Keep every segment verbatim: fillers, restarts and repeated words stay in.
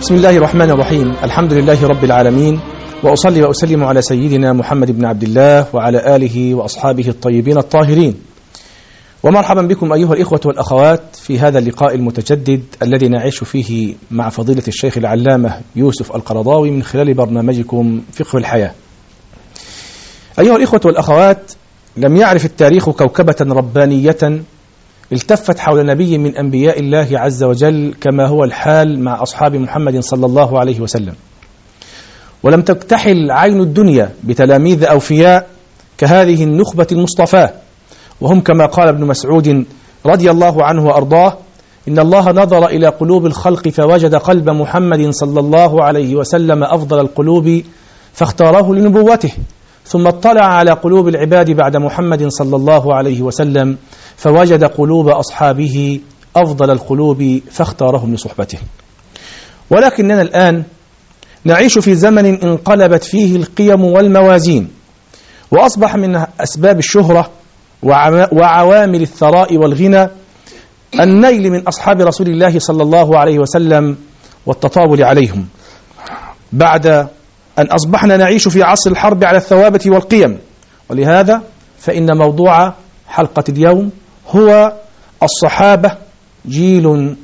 بسم الله الرحمن الرحيم. الحمد لله رب العالمين، وأصلي وأسلم على سيدنا محمد بن عبد الله وعلى آله وأصحابه الطيبين الطاهرين. ومرحبا بكم أيها الإخوة والأخوات في هذا اللقاء المتجدد الذي نعيش فيه مع فضيلة الشيخ العلامة يوسف القرضاوي من خلال برنامجكم فقه الحياة. أيها الإخوة والأخوات، لم يعرف التاريخ كوكبة ربانية التفت حول نبي من أنبياء الله عز وجل كما هو الحال مع أصحاب محمد صلى الله عليه وسلم، ولم تكتحل عين الدنيا بتلاميذ أوفياء كهذه النخبة المصطفاة، وهم كما قال ابن مسعود رضي الله عنه وأرضاه: إن الله نظر إلى قلوب الخلق فوجد قلب محمد صلى الله عليه وسلم أفضل القلوب فاختاره لنبوته، ثم اطلع على قلوب العباد بعد محمد صلى الله عليه وسلم فوجد قلوب أصحابه أفضل القلوب فاختارهم لصحبته. ولكننا الآن نعيش في زمن انقلبت فيه القيم والموازين، وأصبح من أسباب الشهرة وعوامل الثراء والغنى النيل من أصحاب رسول الله صلى الله عليه وسلم والتطاول عليهم، بعد أن أصبحنا نعيش في عصر الحرب على الثوابت والقيم. ولهذا فإن موضوع حلقة اليوم هو الصحابة جيل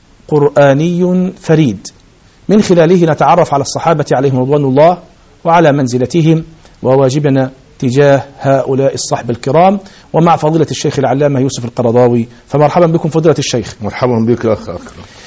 قرآني فريد، من خلاله نتعرف على الصحابة عليهم رضوان الله وعلى منزلتهم وواجبنا تجاه هؤلاء الصحب الكرام، ومع فضيلة الشيخ العلامة يوسف القرضاوي. فمرحبا بكم فضيلة الشيخ. مرحبا بك أخ أكرم.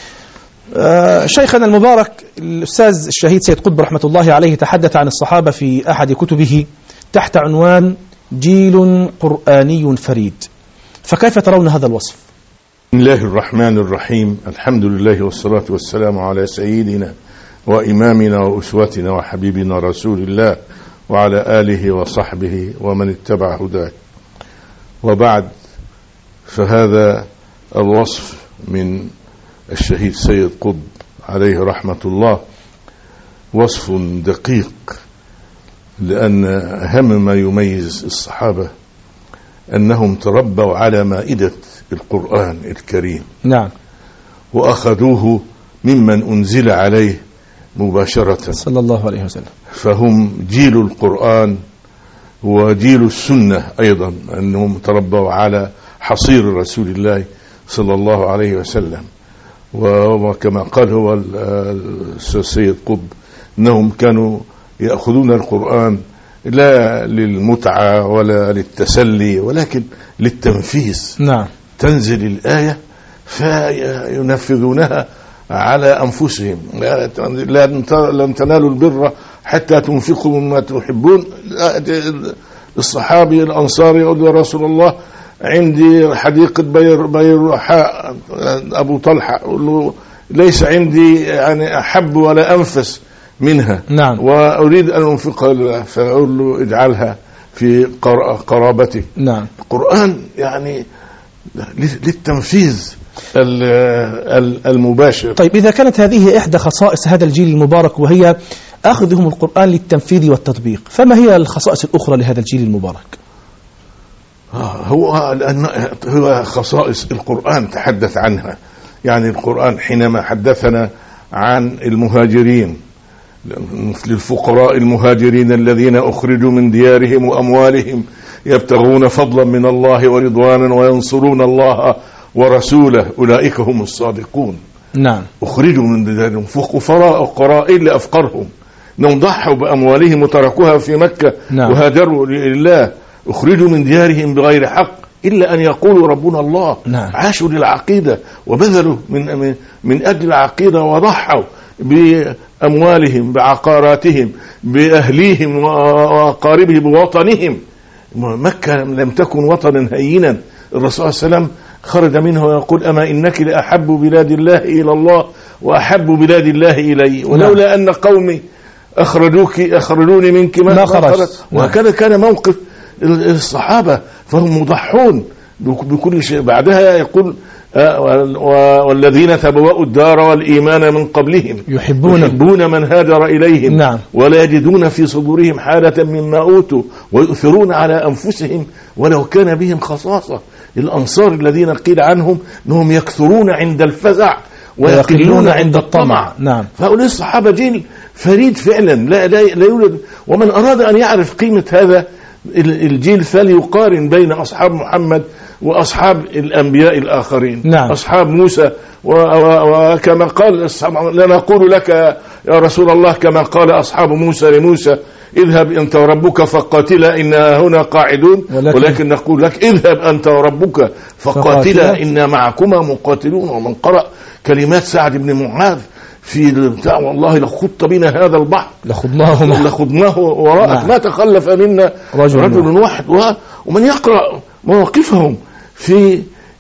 آه شيخنا المبارك الأستاذ الشهيد سيد قطب رحمة الله عليه تحدث عن الصحابة في أحد كتبه تحت عنوان جيل قرآني فريد، فكيف ترون هذا الوصف؟ بسم الله الرحمن الرحيم. الحمد لله والصلاة والسلام على سيدنا وإمامنا وأسوتنا وحبيبنا رسول الله وعلى آله وصحبه ومن اتبع هداه، وبعد، فهذا الوصف من الشهيد سيد قطب عليه رحمة الله وصف دقيق، لأن أهم ما يميز الصحابة أنهم تربوا على مائدة القرآن الكريم. نعم. وأخذوه ممن أنزل عليه مباشرة صلى الله عليه وسلم، فهم جيل القرآن وجيل السنة أيضا، أنهم تربوا على حصير رسول الله صلى الله عليه وسلم. وكما قال هو السيد قطب أنهم كانوا يأخذون القرآن لا للمتعة ولا للتسلي ولكن للتنفيذ. نعم. تنزل الآية فينفذونها على أنفسهم. لن تنالوا البر حتى تنفقوا مما تحبون. الصحابي الأنصاري يقول: يا رسول الله، عندي حديقة بير بيرحاء أبو طلحة، يقول له: ليس عندي يعني أحب ولا أنفس منها. نعم. وأريد أن أنفقها لله، فأقول له: اجعلها في قرابتك. نعم. القرآن يعني للتنفيذ المباشر. طيب، إذا كانت هذه إحدى خصائص هذا الجيل المبارك وهي أخذهم القرآن للتنفيذ والتطبيق، فما هي الخصائص الأخرى لهذا الجيل المبارك؟ هو هو خصائص القرآن تحدث عنها. يعني القرآن حينما حدثنا عن المهاجرين، للفقراء المهاجرين الذين أخرجوا من ديارهم وأموالهم يبتغون فضلا من الله ورضوانا وينصرون الله ورسوله أولئك هم الصادقون. نعم. أخرجوا من ديارهم فقراء فقراء إلا أفقرهم، إنهم ضحوا بأموالهم وتركوها في مكة. نعم. وهاجروا لله، أخرجوا من ديارهم بغير حق إلا أن يقولوا ربنا الله. نعم. عاشوا للعقيدة وبذلوا من, من أجل العقيدة وضحوا بأموالهم بعقاراتهم بأهليهم وأقاربهم بوطنهم. مكة لم تكن وطنا هينا. الرسول صلى الله عليه وسلم خرج منه ويقول: أما إنك لأحب بلاد الله إلى الله وأحب بلاد الله إلي، ولولا أن قومي أخرجوك أخرجوني منك ما خرجت. وهكذا كان موقف الصحابة، فهم مضحون بكل شيء. بعدها يقول: والذين تبوأوا الدار والإيمان من قبلهم يحبون, يحبون من هاجر إليهم. نعم. ولا يجدون في صدورهم حالة مما أوتوا ويؤثرون على أنفسهم ولو كان بهم خصاصة. الأنصار الذين قيل عنهم أنهم يكثرون عند الفزع ويقلون عند الطمع. نعم. فهؤلاء الصحابة جيل فريد فعلا، لا, لا, لا يولد. ومن أراد أن يعرف قيمة هذا الجيل فليقارن بين أصحاب محمد وأصحاب الأنبياء الآخرين. نعم. أصحاب موسى، وكما قال لا نقول لك يا رسول الله كما قال أصحاب موسى لموسى اذهب أنت وربك فقاتلا إنا هنا قاعدون، ولكن, ولكن نقول لك اذهب أنت وربك فقاتلا إنا معكما مقاتلون. ومن قرأ كلمات سعد بن معاذ في البتاع والله لخضت بنا هذا البحر لخضناه لخضناه وراءك. نعم. ما تخلف منا رجل, رجل واحد. ومن يقرأ مواقفهم في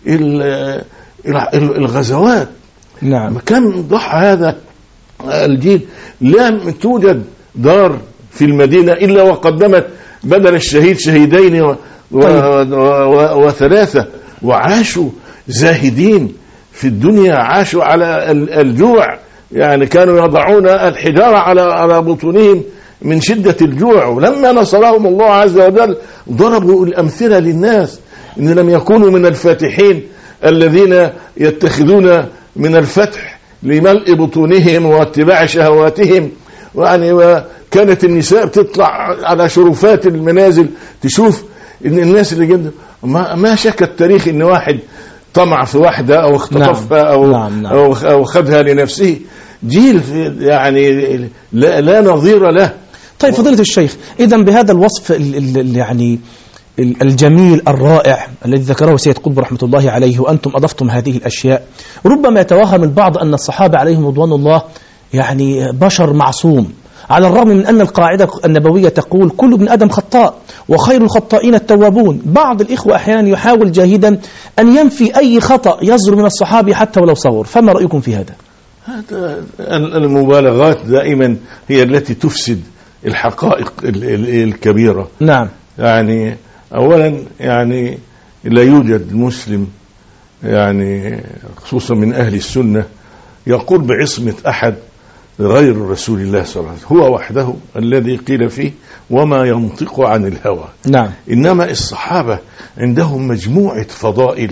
الغزوات. نعم. كم ضحى هذا الجيل. لم توجد دار في المدينة إلا وقدمت بدل الشهيد شهيدين و... طيب. و... و... وثلاثة، وعاشوا زاهدين في الدنيا، عاشوا على الجوع، يعني كانوا يضعون الحجارة على على بطونهم من شدة الجوع. ولما نصرهم الله عز وجل ضربوا الأمثلة للناس إن لم يكونوا من الفاتحين الذين يتخذون من الفتح لملء بطونهم واتباع شهواتهم. يعني كانت النساء بتطلع على شرفات المنازل تشوف إن الناس اللي جد ما, ما شك التاريخ إن واحد طمع في واحدة أو اختطفها. نعم. أو, نعم. نعم. أو, أو خدها لنفسه. جيل يعني لا, لا نظير له. طيب فضيلة الشيخ، إذن بهذا الوصف ال ال يعني الجميل الرائع الذي ذكره سيد قطب رحمة الله عليه وأنتم أضفتم هذه الأشياء، ربما يتوهم البعض أن الصحابة عليهم رضوان الله يعني بشر معصوم، على الرغم من أن القاعدة النبوية تقول كل ابن آدم خطاء وخير الخطائين التوابون. بعض الإخوة أحيانا يحاول جاهدا أن ينفي أي خطأ يصدر من الصحابي حتى ولو صغر، فما رأيكم في هذا؟ هذا المبالغات دائما هي التي تفسد الحقائق الكبيرة. نعم. يعني أولا يعني لا يوجد مسلم يعني خصوصا من أهل السنة يقول بعصمة أحد غير رسول الله صلى الله عليه وسلم، هو وحده الذي قيل فيه وما ينطق عن الهوى. نعم. إنما الصحابة عندهم مجموعة فضائل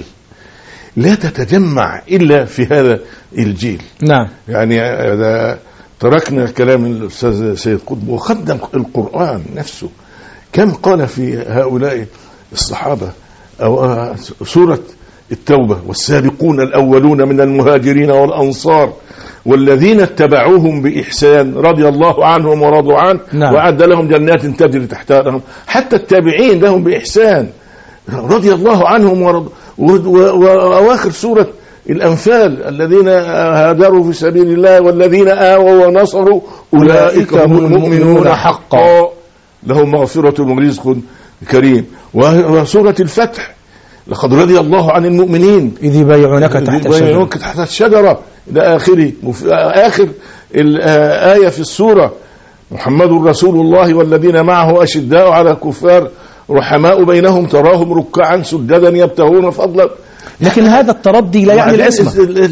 لا تتجمع إلا في هذا الجيل. نعم. يعني إذا تركنا كلام الأستاذ سيد قطب وخدم القرآن نفسه كم قال في هؤلاء الصحابة، أو سورة التوبة والسابقون الأولون من المهاجرين والأنصار والذين اتبعوهم بإحسان رضي الله عنهم ورضوا عنه. نعم. وأعد لهم جنات تجري تحتها لهم، حتى التابعين لهم بإحسان رضي الله عنهم ورضوا. وأواخر سورة الأنفال الذين هاجروا في سبيل الله والذين آووا ونصروا أولئك هم المؤمنون حقا لهم مغفرة ورزق كريم. وسورة الفتح لقد رضي الله عن المؤمنين إذ يبايعونك تحت الشجرة تحت الشجرة إلى آخره. آخر الآية في السورة محمد رسول الله والذين معه أشداء على الكفار رحماء بينهم تراهم ركعا سجدا يبتغون فضلا. لكن هذا التردي لا يعني العصمة.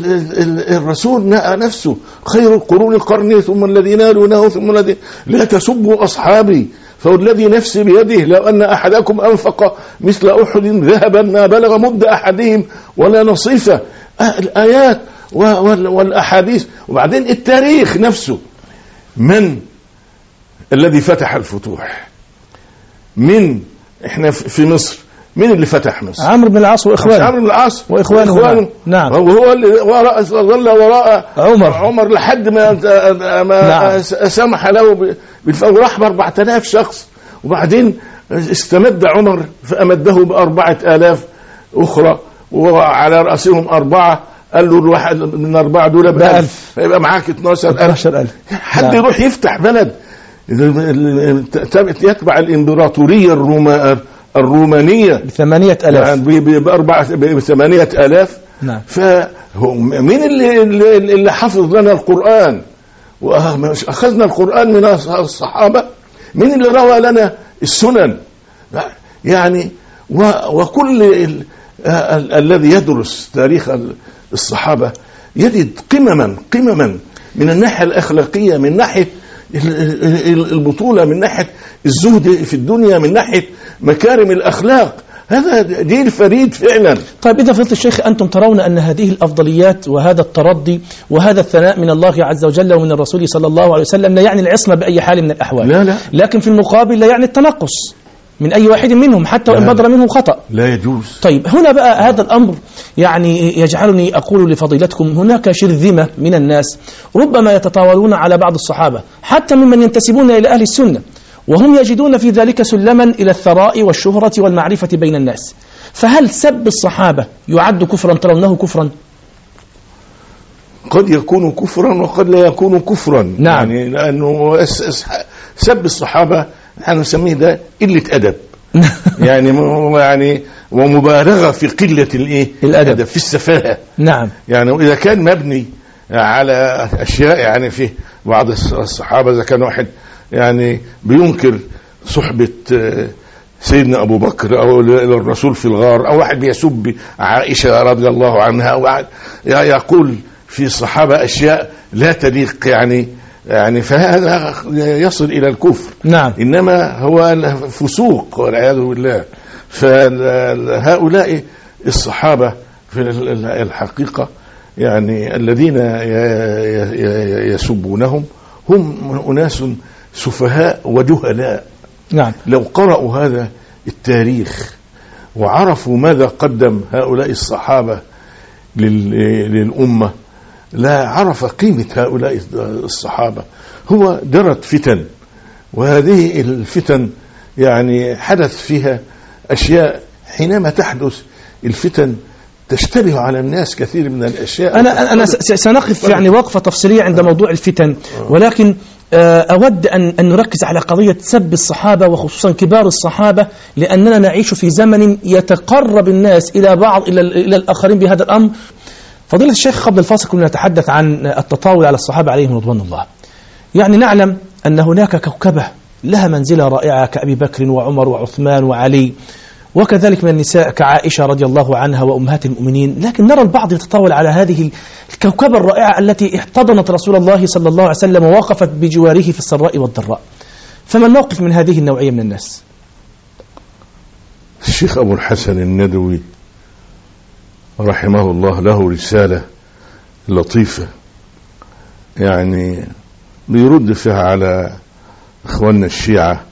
الرسول نفسه خير القرون قرني ثم الذين يلونه ثم الذين لا تسبوا أصحابي فوالذي نفسي بيده لو أن أحدكم أنفق مثل أحد ذهبا ما بلغ مد أحدهم ولا نصيفه. الآيات والأحاديث. وبعدين التاريخ نفسه، من الذي فتح الفتوح؟ من احنا في مصر مين اللي فتح مصر؟ عمرو بن العاص واخوانه. عمرو بن العاص واخوانه. وإخوانه. نعم. وهو اللي وراء ظل وراء عمر عمر لحد ما ما نعم. سمح له بالفوز، راح بأربعة آلاف شخص. وبعدين استمد عمر فأمده بأربعة آلاف أخرى وعلى رأسهم أربعة. قال له الواحد من أربعة دول بألف يبقى معاك اثناشر ألف. حد نعم. يروح يفتح بلد يتبع الإمبراطورية الروما الرومانية بثمانية ألاف يعني بأربعة بثمانية ألاف. نعم. فمين اللي اللي حفظ لنا القرآن وأخذنا القرآن من الصحابة؟ مين اللي روى لنا السنن؟ يعني وكل ال ال الذي يدرس تاريخ الصحابة يجد قمما قمما من الناحية الأخلاقية، من ناحية البطولة، من ناحية الزهد في الدنيا، من ناحية مكارم الأخلاق. هذا جيل فريد فعلا. طيب إذا فضلت الشيخ، أنتم ترون أن هذه الأفضليات وهذا الترضي وهذا الثناء من الله عز وجل ومن الرسول صلى الله عليه وسلم لا يعني العصمة بأي حال من الأحوال. لا لا. لكن في المقابل لا يعني التنقص من أي واحد منهم حتى وإن بدر منهم خطأ. لا يجوز. طيب هنا بقى هذا الأمر يعني يجعلني أقول لفضيلتكم هناك شرذمة من الناس ربما يتطاولون على بعض الصحابة حتى ممن ينتسبون إلى أهل السنة، وهم يجدون في ذلك سلما إلى الثراء والشهرة والمعرفة بين الناس. فهل سب الصحابة يعد كفرا؟ ترونه كفرا؟ قد يكون كفرا وقد لا يكون كفرا. نعم. يعني لأنه سب الصحابة نحن نسميه ده قلة أدب. يعني يعني ومبالغة في قلة الإيه؟ الأدب، في السفاهة. نعم. يعني إذا كان مبني على أشياء، يعني في بعض الصحابة إذا كان واحد يعني بينكر صحبة سيدنا أبو بكر أو الرسول في الغار، أو واحد بيسب عائشة رضي الله عنها، أو يقول في الصحابة أشياء لا تليق، يعني يعني فهذا يصل إلى الكفر. نعم. إنما هو فسوق والعياذ بالله. فهؤلاء الصحابة في الحقيقة يعني الذين يسبونهم هم أناس سفهاء وجهلاء. نعم. لو قرأوا هذا التاريخ وعرفوا ماذا قدم هؤلاء الصحابة للأمة لا عرف قيمة هؤلاء الصحابة. هو جرت فتن، وهذه الفتن يعني حدث فيها أشياء. حينما تحدث الفتن تشتبه على الناس كثير من الأشياء. أنا أنا سنقف يعني وقفة تفصيلية عند موضوع الفتن، ولكن أود أن أن نركز على قضية سب الصحابة وخصوصا كبار الصحابة، لأننا نعيش في زمن يتقرب الناس إلى بعض إلى إلى الآخرين بهذا الأمر. فضيلة الشيخ قبل الفاصل كنا نتحدث عن التطاول على الصحابة عليهم رضوان الله. يعني نعلم أن هناك كوكبة لها منزلة رائعة كأبي بكر وعمر وعثمان وعلي، وكذلك من النساء كعائشة رضي الله عنها وأمهات المؤمنين، لكن نرى البعض يتطاول على هذه الكوكبة الرائعة التي احتضنت رسول الله صلى الله عليه وسلم ووقفت بجواره في السراء والضراء. فما الموقف من هذه النوعية من الناس؟ الشيخ أبو الحسن الندوي رحمه الله له رسالة لطيفة يعني بيرد فيها على إخواننا الشيعة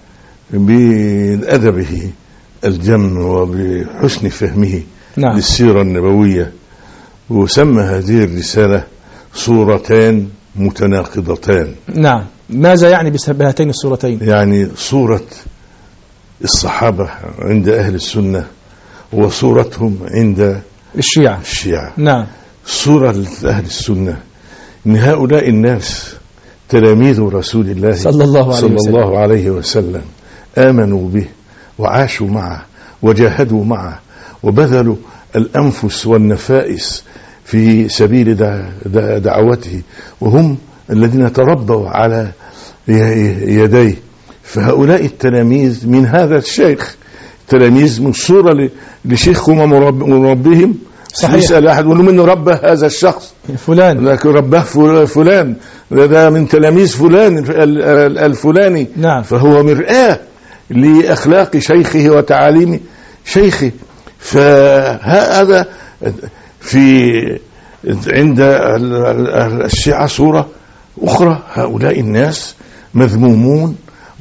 بأدبه الجم وبحسن فهمه. نعم. للسيرة النبوية، وسمى هذه الرسالة صورتان متناقضتان. نعم. ماذا يعني بهاتين الصورتين؟ يعني صورة الصحابة عند أهل السنة وصورتهم عند الشيعة. الشيعة. نعم. صورة لأهل السنة إن هؤلاء الناس تلاميذ رسول الله صلى الله عليه, صلى الله عليه وسلم، آمنوا به وعاشوا معه وجاهدوا معه وبذلوا الأنفس والنفائس في سبيل دعوته، وهم الذين تربوا على يديه. فهؤلاء التلاميذ من هذا الشيخ، تلاميذ من صورة لشيخهم ومربهم. صحيح. يسأل أحد يقول من ربى هذا الشخص فلان، لكن رباه فلان، ده من تلاميذ فلان الفلاني. نعم. فهو مرآة لأخلاق شيخه وتعاليم شيخه. فهذا في عند الشيعة صورة أخرى، هؤلاء الناس مذمومون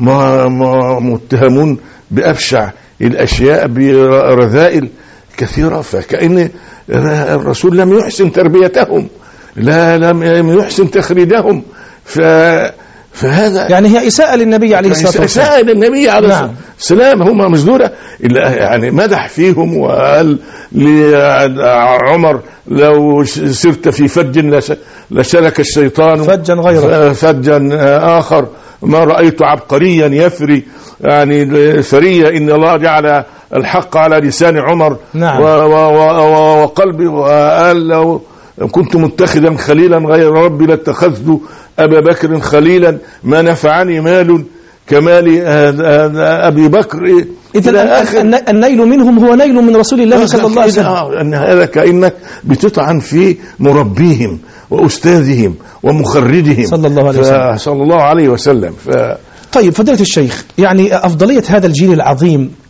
متهمون بأبشع الأشياء برذائل كثيرة، فكأن الرسول لم يحسن تربيتهم، لا لم يحسن تخريجهم. ف فهذا يعني هي إساءة للنبي عليه الصلاة والسلام. إساءة للنبي عليه الصلاة والسلام. هم مزدورة يعني مدح فيهم وقال لعمر لو سرت في فج لسلك الشيطان فجا غيره فجا آخر، ما رأيت عبقريا يفري يعني فرية إن الله جعل الحق على لسان عمر. نعم. وقلبي، وقال لو كنت متخذا خليلا غير ربي لاتخذت أبا بكر خليلا، ما نفعني مال كمال أبي بكر. إذن النيل منهم هو نيل من رسول الله صلى الله عليه وسلم. أن هذا كأنك بتطعن في مربيهم وأستاذهم ومخرجهم صلى الله عليه وسلم. صلى الله عليه وسلم. ف... طيب فضيلة الشيخ، يعني أفضلية هذا الجيل العظيم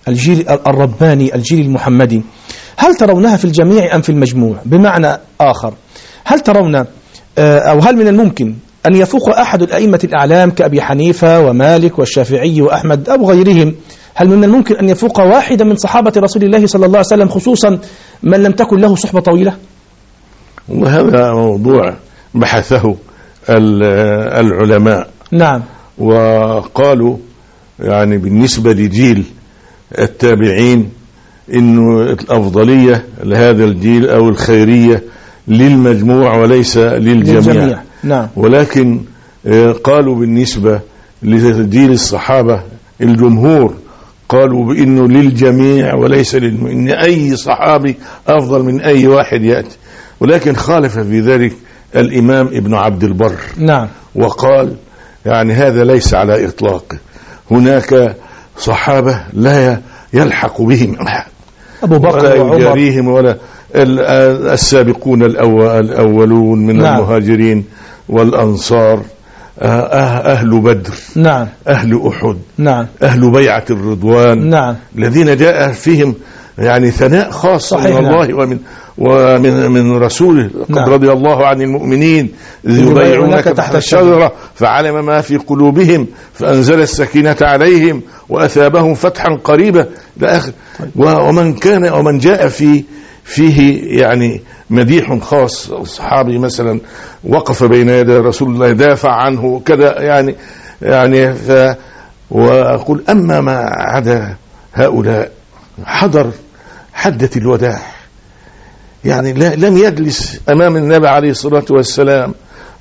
الجيل الرباني، الجيل المحمدي، هل ترونها في الجميع أم في المجموع؟ بمعنى آخر، هل ترون أو هل من الممكن أن يفوق أحد الأئمة الأعلام كأبي حنيفة ومالك والشافعي وأحمد أو غيرهم، هل من الممكن أن يفوق واحدا من صحابة رسول الله صلى الله عليه وسلم، خصوصا من لم تكن له صحبة طويلة؟ وهذا موضوع بحثه العلماء. نعم. وقالوا يعني بالنسبة لجيل التابعين إنه الأفضلية لهذا الجيل أو الخيرية للمجموع وليس للجميع, للجميع. نعم. ولكن قالوا بالنسبة لجيل الصحابة الجمهور قالوا بأنه للجميع وليس للجميع، إن أي صحابي أفضل من أي واحد يأتي. ولكن خالف في ذلك الإمام ابن عبد البر. نعم. وقال يعني هذا ليس على إطلاقه، هناك صحابة لا يلحق بهم أحد، أبو بكر ولا وعمر يجاريهم ولا السابقون الأولون من نعم. المهاجرين والأنصار، أهل بدر، نعم. أهل أحد، نعم. أهل بيعة الرضوان، نعم. الذين جاء فيهم يعني ثناء خاص من الله نعم. ومن ومن من رسوله. نعم. قد رضي الله عن المؤمنين إذ يبايعونك تحت الشجرة فعلم ما في قلوبهم فأنزل السكينة عليهم وأثابهم فتحا قريبا إلى آخر. ومن كان ومن جاء في فيه يعني مديح خاص، الصحابي مثلا وقف بين يدي رسول الله دافع عنه كذا يعني يعني ف وأقول أما ما عدا هؤلاء حضر حدة الوداع، يعني لم يجلس أمام النبي عليه الصلاة والسلام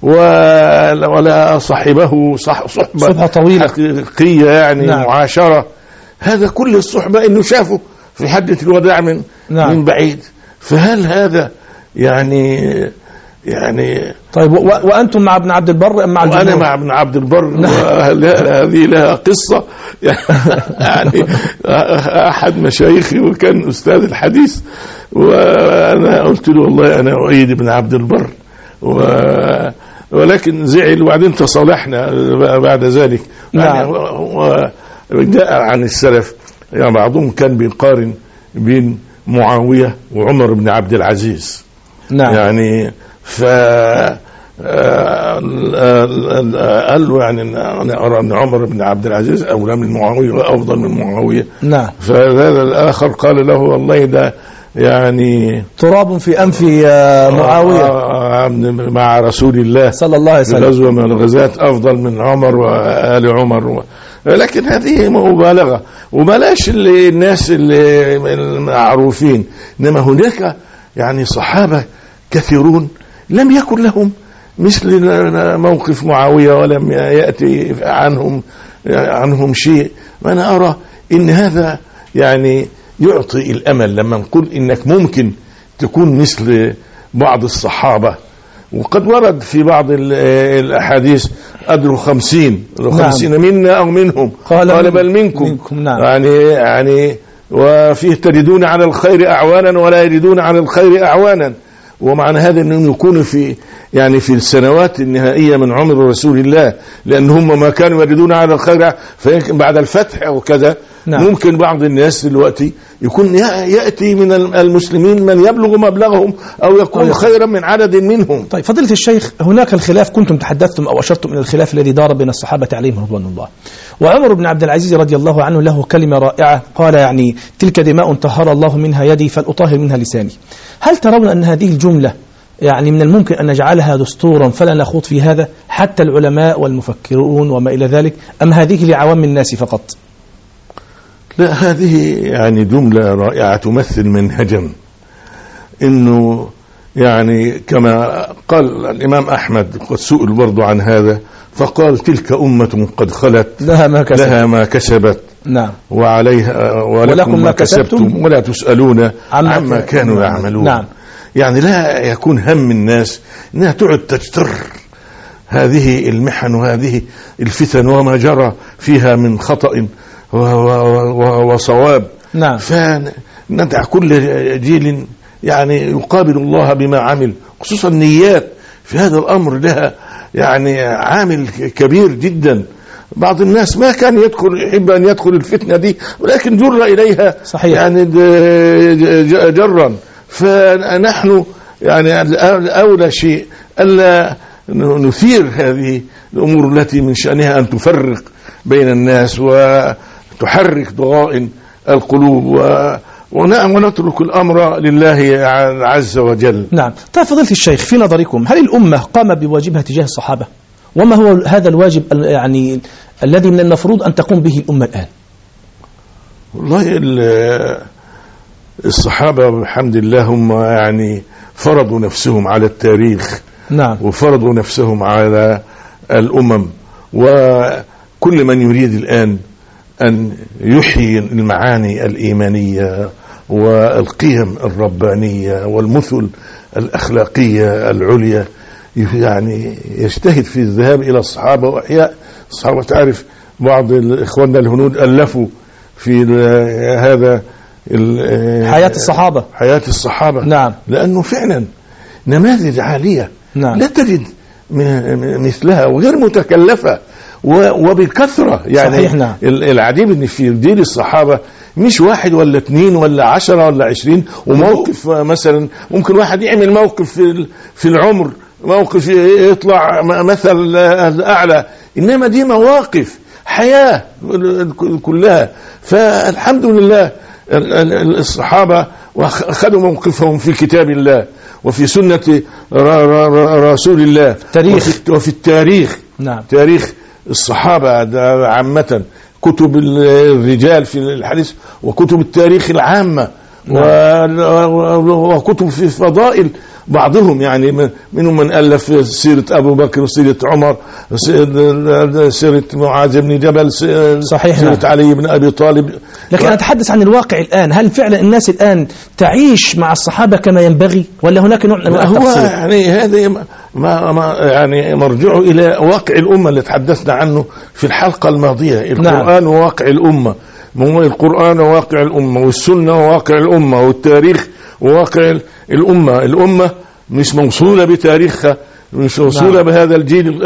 ولا صحبه صح صحبة, صحبة طويلة حقيقية يعني نعم. معاشرة، هذا كل الصحبة إنه شافه في حدة الوداع من نعم. من بعيد. فهل هذا يعني يعني طيب و... وأنتم مع ابن عبد البر أم مع الجمهور؟ وأنا مع ابن عبد البر. هذه لها قصة يعني أحد مشايخي وكان أستاذ الحديث، وأنا قلت له والله أنا أؤيد ابن عبد البر، و... ولكن زعل وبعدين تصالحنا بعد ذلك. نعم. وجاء عن السلف يعني بعضهم كان بيقارن بين معاوية وعمر بن عبد العزيز. نعم. يعني ف قال له يعني أنا أرى أن عمر بن عبد العزيز أولى من معاوية وأفضل من معاوية. نعم. فهذا الآخر قال له والله ده يعني تراب في أنف معاوية مع رسول الله صلى الله عليه وسلم غزوة من الغزات أفضل من عمر وآل عمر. لكن هذه مبالغة، وبلاش اللي الناس اللي المعروفين، إنما هناك يعني صحابة كثيرون لم يكن لهم مثل موقف معاوية ولم يأتي عنهم عنهم شيء. وأنا أرى إن هذا يعني يعطي الأمل لما نقول إنك ممكن تكون مثل بعض الصحابة. وقد ورد في بعض الأحاديث أدروا خمسين خمسين نعم. منا أو منهم قال, قال بل منكم, منكم نعم. يعني يعني وفيه تجدون على الخير أعوانا ولا يجدون على الخير أعوانا. ومعنى هذا أنهم يكونوا في يعني في السنوات النهائية من عمر رسول الله، لأن هم ما كانوا يجدون على الخير بعد الفتح أو كذا. نعم. ممكن بعض الناس دلوقتي يكون يأتي من المسلمين من يبلغ مبلغهم أو يكون طيب. خيرا من عدد منهم. طيب فضيلة الشيخ، هناك الخلاف كنتم تحدثتم أو أشرتم إلى الخلاف الذي دار بين الصحابة عليهم رضوان الله. وعمر بن عبد العزيز رضي الله عنه له كلمة رائعة، قال يعني تلك دماء طهر الله منها يدي فلأطهر منها لساني. هل ترون أن هذه الجملة يعني من الممكن أن نجعلها دستورا فلا نخوض في هذا حتى العلماء والمفكرون وما إلى ذلك، أم هذه لعوام الناس فقط؟ لا، هذه يعني جملة رائعة تمثل منهجا، إنه يعني كما قال الإمام أحمد قد سئل برضو عن هذا فقال تلك أمة قد خلت لها ما كسبت, لها ما كسبت نعم. وعليها ولكم, ولكم ما كسبتم ولا تسألون عما, عما كانوا يعملون. نعم. يعني لا يكون هم الناس أنها تعد تجتر هذه المحن وهذه الفتن وما جرى فيها من خطأ وصواب. نعم. فندع كل جيل يعني يقابل الله بما عمل، خصوصا النيات في هذا الأمر لها يعني عامل كبير جدا. بعض الناس ما كان يدخل يحب أن يدخل الفتنة دي، ولكن جر إليها صحيح. يعني جرا. فنحن يعني أولى شيء ألا نثير هذه الأمور التي من شأنها أن تفرق بين الناس وتحرك ضغائن القلوب، ونترك الأمر لله عز وجل. نعم. طيب فضيلة الشيخ، في نظركم هل الأمة قام بواجبها تجاه الصحابة؟ وما هو هذا الواجب يعني الذي من المفروض أن تقوم به الأمة الآن؟ والله الصحابة بحمد الله هم يعني فرضوا نفسهم على التاريخ. نعم. وفرضوا نفسهم على الأمم، وكل من يريد الآن أن يحيي المعاني الإيمانية والقيم الربانية والمثل الأخلاقية العليا يعني يجتهد في الذهاب إلى الصحابة وإحياء الصحابة. تعرف بعض إخواننا الهنود ألفوا في هذا حياة الصحابة حياة الصحابة نعم. لأنه فعلا نماذج عالية نعم. لا تجد مثلها وغير متكلفة وبكثرة يعني. صحيح. نعم. العجيب ان في جيل الصحابة مش واحد ولا اثنين ولا عشرة ولا عشرين وموقف مثلا ممكن واحد يعمل موقف في في العمر، موقف يطلع مثل اعلى، انما دي مواقف حياة كلها. فالحمد لله الصحابة واخذوا موقفهم في كتاب الله وفي سنة رسول الله التاريخ. وفي التاريخ. نعم. تاريخ الصحابة عامة، كتب الرجال في الحديث وكتب التاريخ العامة. نعم. وكتب في فضائل بعضهم، يعني منهم من ألف سيرة أبو بكر وسيرة عمر، سيرة معاذ بن جبل، صحيح. سيرة علي بن أبي طالب. لكن و... أتحدث عن الواقع الآن، هل فعلا الناس الآن تعيش مع الصحابة كما ينبغي ولا هناك نوع من التقصير؟ يعني هذا ما ما يعني مرجعه إلى واقع الأمة اللي تحدثنا عنه في الحلقة الماضية. القرآن نعم. واقع الأمة، القرآن واقع الأمة، والسنة واقع الأمة، والتاريخ واقع الأمة. الأمة مش موصولة بتاريخها، مش موصولة نعم. بهذا الجيل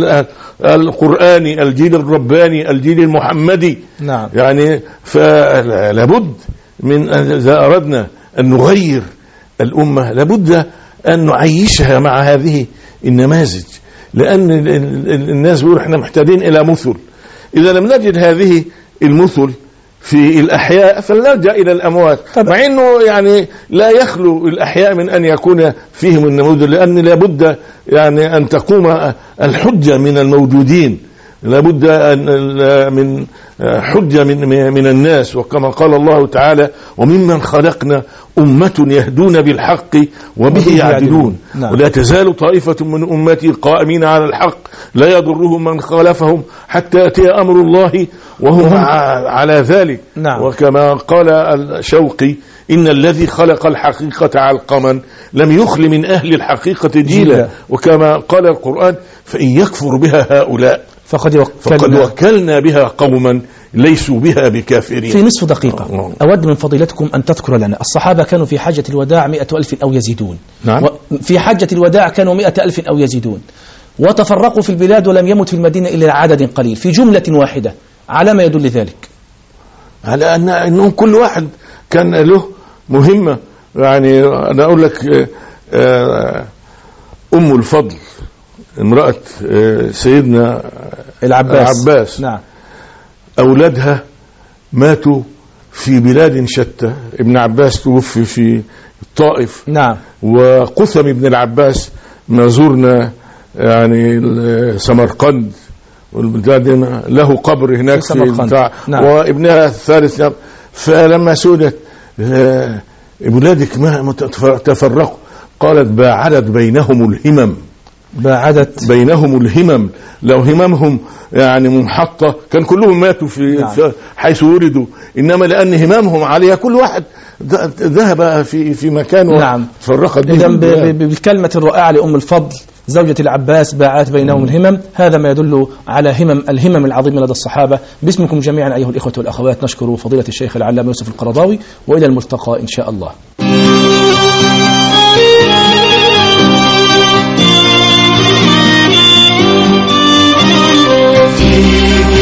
القرآني، الجيل الرباني، الجيل المحمدي. نعم. يعني فلابد من إذا أردنا أن نغير الأمة لابد أن نعيشها مع هذه النماذج، لأن الناس بيقولوا احنا محتاجين إلى مثل. إذا لم نجد هذه المثل في الأحياء فلنرجع إلى الأموات، مع أنه يعني لا يخلو الأحياء من أن يكون فيهم النموذج، لأن لابد يعني أن تقوم الحجة من الموجودين، لابد أن من حجة من من الناس. وكما قال الله تعالى: وممن خلقنا أمة يهدون بالحق وبه يعدلون. نعم. ولا تزال طائفة من أمتي قائمين على الحق لا يضرهم من خالفهم حتى يأتي أمر الله وهم على ذلك. نعم. وكما قال الشوقي: إن الذي خلق الحقيقة علقما لم يخل من أهل الحقيقة جيلا. وكما قال القرآن: فإن يكفر بها هؤلاء فقد وكلنا, فقد وكلنا بها قوما ليسوا بها بكافرين. في نصف دقيقة أود من فضيلتكم أن تذكر لنا الصحابة كانوا في حجة الوداع مئة ألف أو يزيدون. نعم. في حجة الوداع كانوا مئة ألف أو يزيدون، وتفرقوا في البلاد ولم يمت في المدينة إلا عدد قليل في جملة واحدة. على ما يدل ذلك؟ على أن أنهم كل واحد كان له مهمة. يعني أنا أقول لك أم الفضل امرأة سيدنا العباس, العباس. نعم. أولادها ماتوا في بلاد شتى. ابن عباس توفي في الطائف. نعم. وقثم ابن العباس ما زرنا يعني سمرقند له قبر هناك في بتاع. نعم. وابنها الثالث. فلما سئلت أولادك ما تفرقوا قالت: باعدت بينهم الهمم. باعدت بينهم الهمم، لو هممهم يعني منحطة كان كلهم ماتوا في نعم. حيث ولدوا، إنما لأن هممهم عليها كل واحد ذهب في في مكان. نعم. فرقت. إذا بالكلمة الرائعة لأم الفضل زوجة العباس: باعت بينهم الهمم. هذا ما يدل على همم الهمم العظيمة لدى الصحابة. باسمكم جميعا أيها الإخوة والأخوات نشكر فضيلة الشيخ العلامة يوسف القرضاوي، وإلى الملتقى إن شاء الله. في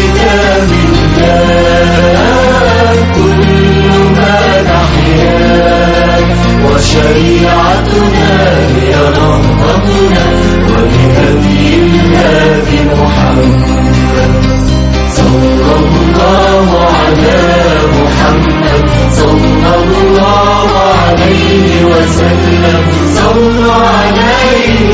محمد صلى الله على محمد صلى الله عليه وسلم صلوا عليه